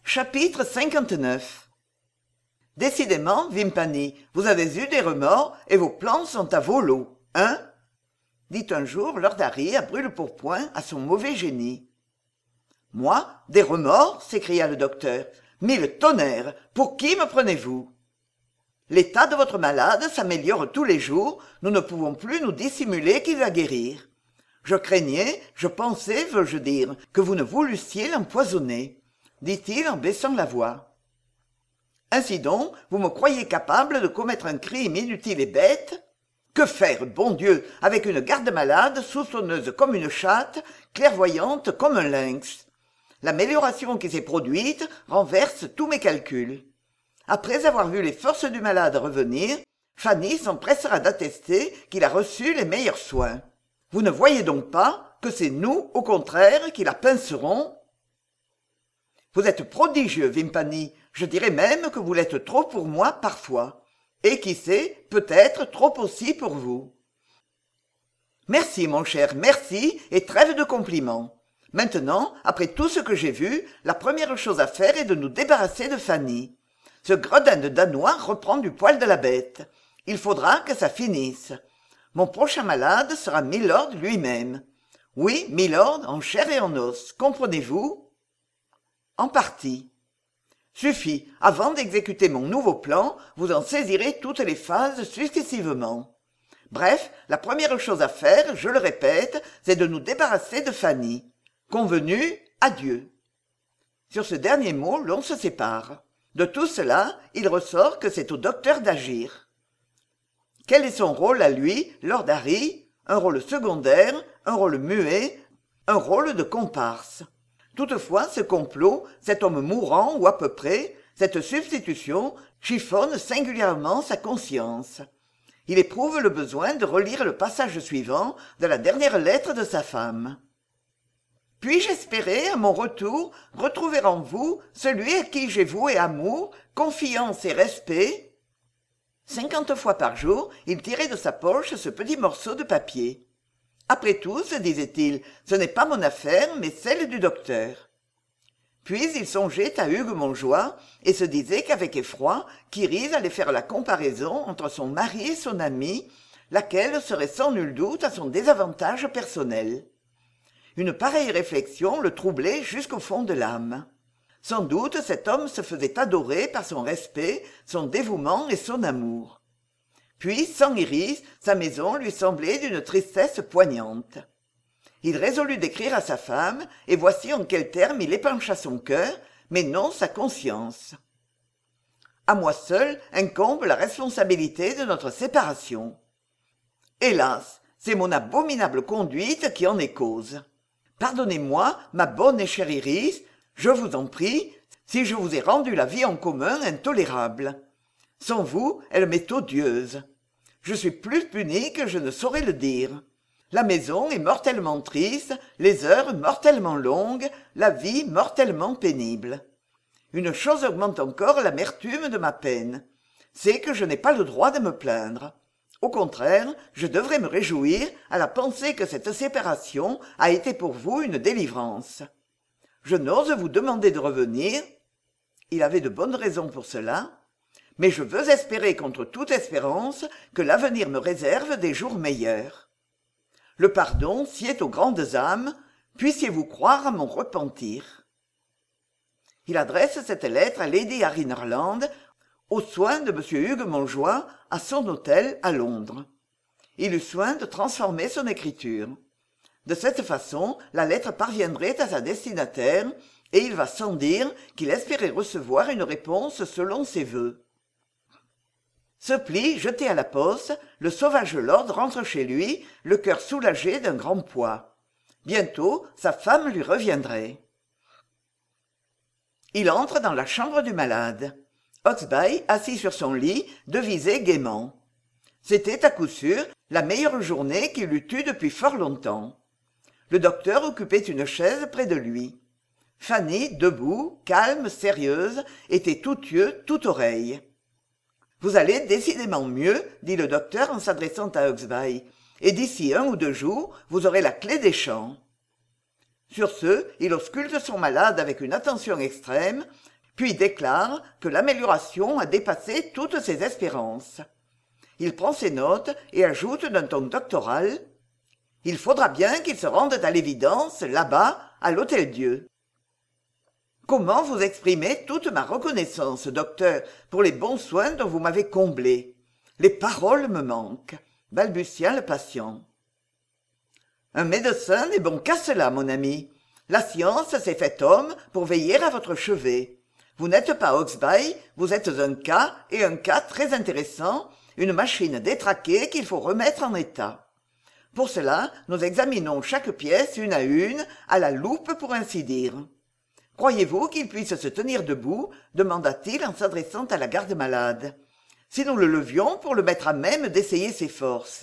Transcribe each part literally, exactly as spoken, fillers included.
Chapitre cinquante-neuf. Décidément, Vimpany, vous avez eu des remords et vos plans sont à volo, hein dit un jour Lord Harry à brûle-pourpoint à son mauvais génie. Moi, des remords s'écria le docteur. Mille tonnerres, pour qui me prenez-vous? L'état de votre malade s'améliore tous les jours, nous ne pouvons plus nous dissimuler qu'il va guérir. Je craignais, je pensais, veux-je dire, que vous ne voulussiez l'empoisonner, dit-il en baissant la voix. Ainsi donc, vous me croyez capable de commettre un crime inutile et bête? Que faire, bon Dieu, avec une garde-malade soupçonneuse comme une chatte, clairvoyante comme un lynx? L'amélioration qui s'est produite renverse tous mes calculs. Après avoir vu les forces du malade revenir, Fanny s'empressera d'attester qu'il a reçu les meilleurs soins. Vous ne voyez donc pas que c'est nous, au contraire, qui la pincerons? Vous êtes prodigieux, Vimpany. Je dirais même que vous l'êtes trop pour moi parfois. Et qui sait, peut-être trop aussi pour vous. Merci, mon cher, merci, et trêve de compliments. Maintenant, après tout ce que j'ai vu, la première chose à faire est de nous débarrasser de Fanny. Ce gredin de Danois reprend du poil de la bête. Il faudra que ça finisse. Mon prochain malade sera Milord lui-même. Oui, Milord, en chair et en os, comprenez-vous? En partie. Suffit, avant d'exécuter mon nouveau plan, vous en saisirez toutes les phases successivement. Bref, la première chose à faire, je le répète, c'est de nous débarrasser de Fanny. Convenu, adieu. Sur ce dernier mot, l'on se sépare. De tout cela, il ressort que c'est au docteur d'agir. Quel est son rôle à lui, Lord Harry? Un rôle secondaire, un rôle muet, un rôle de comparse. Toutefois, ce complot, cet homme mourant ou à peu près, cette substitution, chiffonne singulièrement sa conscience. Il éprouve le besoin de relire le passage suivant de la dernière lettre de sa femme. Puis-je espérer, à mon retour, retrouver en vous celui à qui j'ai voué amour, confiance et respect? Cinquante fois par jour, il tirait de sa poche ce petit morceau de papier. Après tout, se disait-il, ce n'est pas mon affaire, mais celle du docteur. Puis il songeait à Hugues Montjoie et se disait qu'avec effroi, qu'Iris allait faire la comparaison entre son mari et son ami, laquelle serait sans nul doute à son désavantage personnel. Une pareille réflexion le troublait jusqu'au fond de l'âme. Sans doute cet homme se faisait adorer par son respect, son dévouement et son amour. Puis, sans Iris, sa maison lui semblait d'une tristesse poignante. Il résolut d'écrire à sa femme, et voici en quels termes il épancha son cœur, mais non sa conscience. À moi seul incombe la responsabilité de notre séparation. Hélas, c'est mon abominable conduite qui en est cause. Pardonnez-moi, ma bonne et chère Iris, je vous en prie, si je vous ai rendu la vie en commun intolérable. Sans vous, elle m'est odieuse. Je suis plus puni que je ne saurais le dire. La maison est mortellement triste, les heures mortellement longues, la vie mortellement pénible. Une chose augmente encore l'amertume de ma peine, c'est que je n'ai pas le droit de me plaindre. Au contraire, je devrais me réjouir à la pensée que cette séparation a été pour vous une délivrance. Je n'ose vous demander de revenir. Il avait de bonnes raisons pour cela. Mais je veux espérer contre toute espérance que l'avenir me réserve des jours meilleurs. Le pardon sied aux grandes âmes, puissiez-vous croire à mon repentir. Il adresse cette lettre à Lady Harry Norland, aux soins de M. Hugues Montjoie, à son hôtel à Londres. Il eut soin de transformer son écriture. De cette façon, la lettre parviendrait à sa destinataire, et il va sans dire qu'il espérait recevoir une réponse selon ses vœux. Ce pli jeté à la poste, le sauvage lord rentre chez lui, le cœur soulagé d'un grand poids. Bientôt, sa femme lui reviendrait. Il entre dans la chambre du malade. Hawksby, assis sur son lit, devisait gaiement. C'était à coup sûr la meilleure journée qu'il eût eue depuis fort longtemps. Le docteur occupait une chaise près de lui. Fanny, debout, calme, sérieuse, était tout yeux, tout oreille. « Vous allez décidément mieux, dit le docteur en s'adressant à Hawksby, et d'ici un ou deux jours, vous aurez la clé des champs. » Sur ce, il ausculte son malade avec une attention extrême, puis déclare que l'amélioration a dépassé toutes ses espérances. Il prend ses notes et ajoute d'un ton doctoral « Il faudra bien qu'ils se rendent à l'évidence, là-bas, à l'Hôtel-Dieu. » Comment vous exprimer toute ma reconnaissance, docteur, pour les bons soins dont vous m'avez comblé? Les paroles me manquent, balbutia le patient. Un médecin n'est bon qu'à cela, mon ami. La science s'est faite homme pour veiller à votre chevet. Vous n'êtes pas Hawksby, vous êtes un cas, et un cas très intéressant, une machine détraquée qu'il faut remettre en état. Pour cela, nous examinons chaque pièce une à une, à la loupe pour ainsi dire. Croyez-vous qu'il puisse se tenir debout demanda-t-il en s'adressant à la garde-malade. Si nous le levions pour le mettre à même d'essayer ses forces.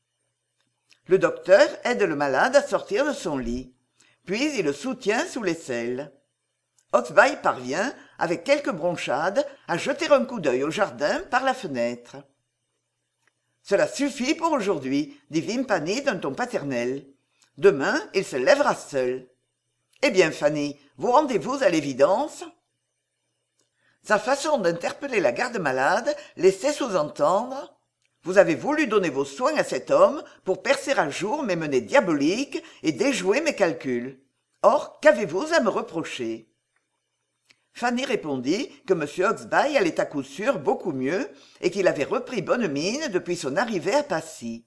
Le docteur aide le malade à sortir de son lit. Puis il le soutient sous l'aisselle. Hawksby parvient, avec quelques bronchades, à jeter un coup d'œil au jardin par la fenêtre. « Cela suffit pour aujourd'hui, dit Vimpany d'un ton paternel. Demain, il se lèvera seul. Eh bien, Fanny, vous rendez-vous à l'évidence ?» Sa façon d'interpeller la garde-malade laissait sous-entendre « Vous avez voulu donner vos soins à cet homme pour percer à jour mes menées diaboliques et déjouer mes calculs. Or, qu'avez-vous à me reprocher ?» Fanny répondit que M. Hawksby allait à coup sûr beaucoup mieux et qu'il avait repris bonne mine depuis son arrivée à Passy.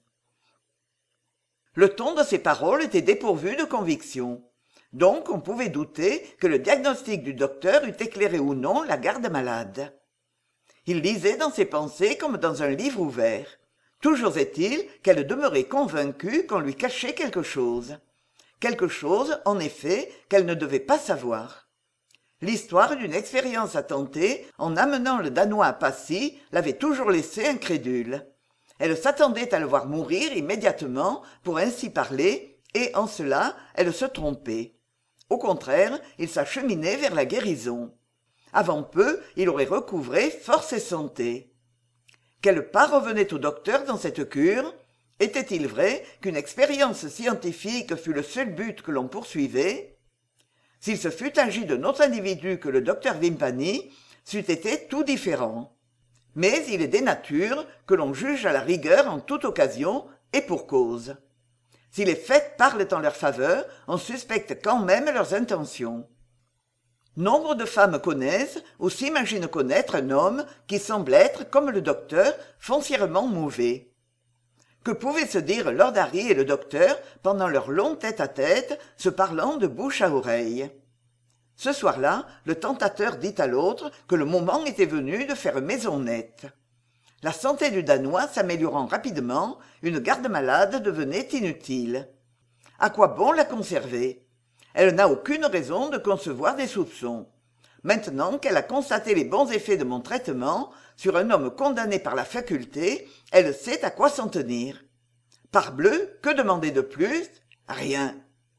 Le ton de ses paroles était dépourvu de conviction. Donc on pouvait douter que le diagnostic du docteur eût éclairé ou non la garde-malade. Il lisait dans ses pensées comme dans un livre ouvert. Toujours est-il qu'elle demeurait convaincue qu'on lui cachait quelque chose. Quelque chose, en effet, qu'elle ne devait pas savoir. L'histoire d'une expérience à tenter en amenant le Danois à Passy l'avait toujours laissée incrédule. Elle s'attendait à le voir mourir immédiatement, pour ainsi parler, et en cela, elle se trompait. Au contraire, il s'acheminait vers la guérison. Avant peu, il aurait recouvré force et santé. Quelle part revenait au docteur dans cette cure? Était-il vrai qu'une expérience scientifique fût le seul but que l'on poursuivait? S'il se fût agi d'un autre individu que le docteur Vimpany, c'eût été tout différent. Mais il est des natures que l'on juge à la rigueur en toute occasion et pour cause. Si les faits parlent en leur faveur, on suspecte quand même leurs intentions. Nombre de femmes connaissent ou s'imaginent connaître un homme qui semble être, comme le docteur, foncièrement mauvais. Que pouvaient se dire Lord Harry et le docteur pendant leur long tête-à-tête, se parlant de bouche à oreille? Ce soir-là, le tentateur dit à l'autre que le moment était venu de faire maison nette. La santé du Danois s'améliorant rapidement, une garde-malade devenait inutile. À quoi bon la conserver? Elle n'a aucune raison de concevoir des soupçons. Maintenant qu'elle a constaté les bons effets de mon traitement sur un homme condamné par la faculté, elle sait à quoi s'en tenir. Parbleu, que demander de plus? Rien.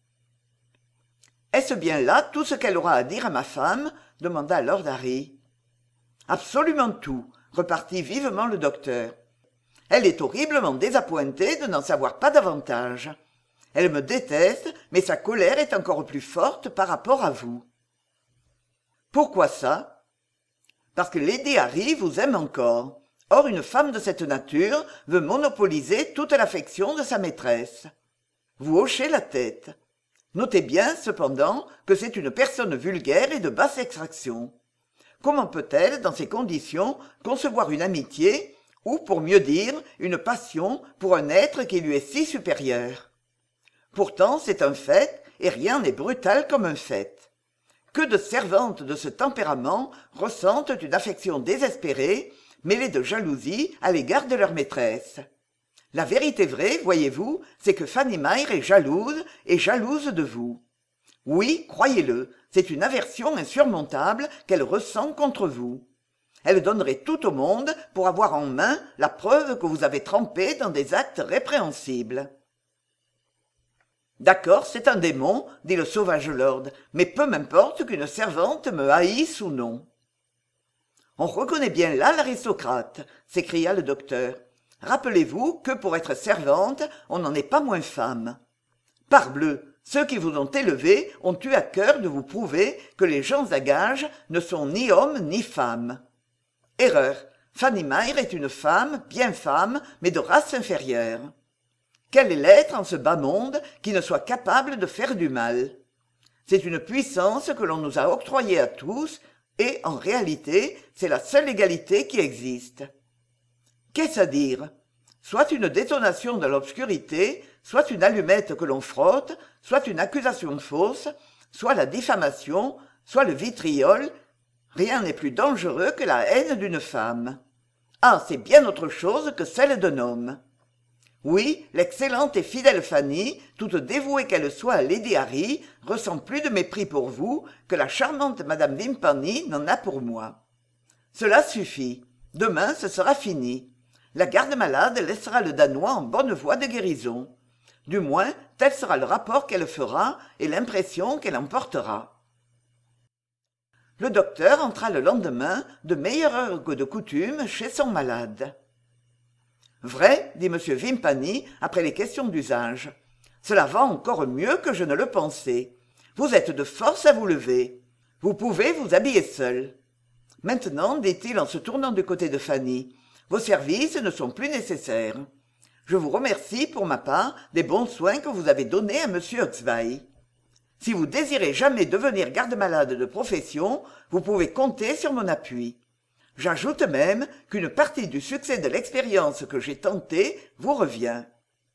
Est-ce bien là tout ce qu'elle aura à dire à ma femme? Demanda Lord Harry. Absolument tout, repartit vivement le docteur. Elle est horriblement désappointée de n'en savoir pas davantage. Elle me déteste, mais sa colère est encore plus forte par rapport à vous. Pourquoi ça? Parce que Lady Harry vous aime encore. Or, une femme de cette nature veut monopoliser toute l'affection de sa maîtresse. Vous hochez la tête. Notez bien, cependant, que c'est une personne vulgaire et de basse extraction. Comment peut-elle, dans ces conditions, concevoir une amitié, ou, pour mieux dire, une passion pour un être qui lui est si supérieur? Pourtant, c'est un fait, et rien n'est brutal comme un fait. Que de servantes de ce tempérament ressentent une affection désespérée, mêlée de jalousie à l'égard de leur maîtresse. La vérité vraie, voyez-vous, c'est que Fanny Mere est jalouse, et jalouse de vous. Oui, croyez-le, c'est une aversion insurmontable qu'elle ressent contre vous. Elle donnerait tout au monde pour avoir en main la preuve que vous avez trempé dans des actes répréhensibles. D'accord, c'est un démon, dit le sauvage lord, mais peu m'importe qu'une servante me haïsse ou non. On reconnaît bien là l'aristocrate, s'écria le docteur. Rappelez-vous que pour être servante, on n'en est pas moins femme. Parbleu, Ceux qui vous ont élevé ont eu à cœur de vous prouver que les gens à gages ne sont ni hommes ni femmes. Erreur. Fanny Meyer est une femme, bien femme, mais de race inférieure. Quel est l'être en ce bas monde qui ne soit capable de faire du mal? C'est une puissance que l'on nous a octroyée à tous, et, en réalité, c'est la seule égalité qui existe. Qu'est-ce à dire? Soit une détonation de l'obscurité, soit une allumette que l'on frotte, soit une accusation fausse, soit la diffamation, soit le vitriol. Rien n'est plus dangereux que la haine d'une femme. Ah, c'est bien autre chose que celle d'un homme. Oui, l'excellente et fidèle Fanny, toute dévouée qu'elle soit à Lady Harry, ressent plus de mépris pour vous que la charmante madame Vimpany n'en a pour moi. Cela suffit. Demain, ce sera fini. La garde-malade laissera le Danois en bonne voie de guérison. Du moins, tel sera le rapport qu'elle fera et l'impression qu'elle en portera. Le docteur entra le lendemain, de meilleure heure que de coutume, chez son malade. « Vrai, dit M. Vimpany, après les questions d'usage. Cela va encore mieux que je ne le pensais. Vous êtes de force à vous lever. Vous pouvez vous habiller seul. Maintenant, dit-il en se tournant du côté de Fanny, vos services ne sont plus nécessaires. Je vous remercie, pour ma part, des bons soins que vous avez donnés à M. Huxley. Si vous désirez jamais devenir garde-malade de profession, vous pouvez compter sur mon appui. J'ajoute même qu'une partie du succès de l'expérience que j'ai tentée vous revient. »«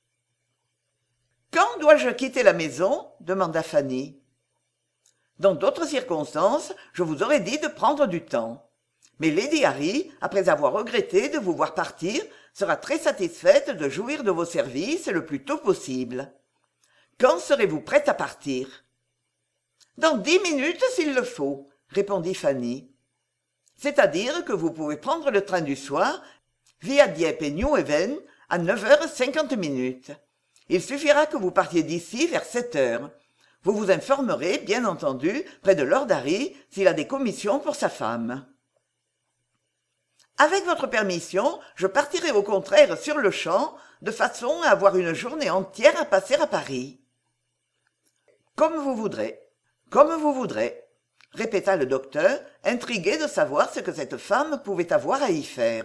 Quand dois-je quitter la maison ?» demanda Fanny. « Dans d'autres circonstances, je vous aurais dit de prendre du temps. Mais Lady Harry, après avoir regretté de vous voir partir, sera très satisfaite de jouir de vos services le plus tôt possible. Quand serez-vous prête à partir ?»« Dans dix minutes s'il le faut, » répondit Fanny. « C'est-à-dire que vous pouvez prendre le train du soir, via Dieppe et New Haven, à neuf heures cinquante minutes. Il suffira que vous partiez d'ici vers sept heures. Vous vous informerez, bien entendu, près de Lord Harry, s'il a des commissions pour sa femme. » « Avec votre permission, je partirai au contraire sur le champ, de façon à avoir une journée entière à passer à Paris. »« Comme vous voudrez, comme vous voudrez, » répéta le docteur, intrigué de savoir ce que cette femme pouvait avoir à y faire.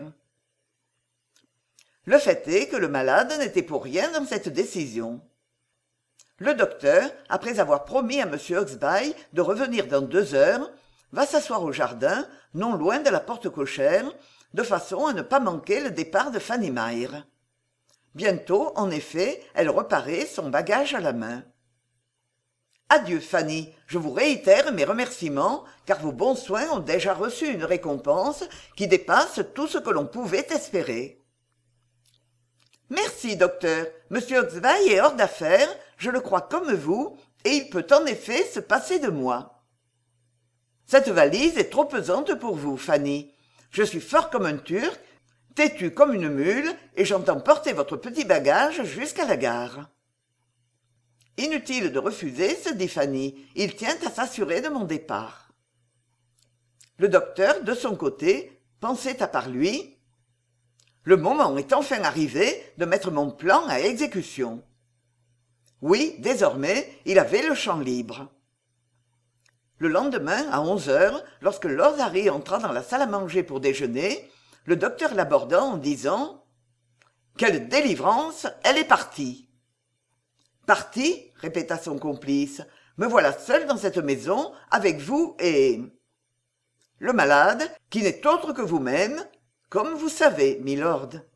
Le fait est que le malade n'était pour rien dans cette décision. Le docteur, après avoir promis à M. Huxley de revenir dans deux heures, va s'asseoir au jardin, non loin de la porte cochère, de façon à ne pas manquer le départ de Fanny Meyer. Bientôt, en effet, elle reparaît, son bagage à la main. « Adieu, Fanny, je vous réitère mes remerciements, car vos bons soins ont déjà reçu une récompense qui dépasse tout ce que l'on pouvait espérer. »« Merci, docteur. Monsieur Huxley est hors d'affaire, je le crois comme vous, et il peut en effet se passer de moi. »« Cette valise est trop pesante pour vous, Fanny. Je suis fort comme un Turc, têtu comme une mule, et j'entends porter votre petit bagage jusqu'à la gare. »« Inutile de refuser, se dit Fanny, il tient à s'assurer de mon départ. » Le docteur, de son côté, pensait à part lui. « Le moment est enfin arrivé de mettre mon plan à exécution. » Oui, désormais, il avait le champ libre. Le lendemain, à onze heures, lorsque Lord Harry entra dans la salle à manger pour déjeuner, le docteur l'aborda en disant « Quelle délivrance, elle est partie !»« Partie ?» répéta son complice. « Me voilà seul dans cette maison, avec vous et... » Le malade, qui n'est autre que vous-même, comme vous savez, milord.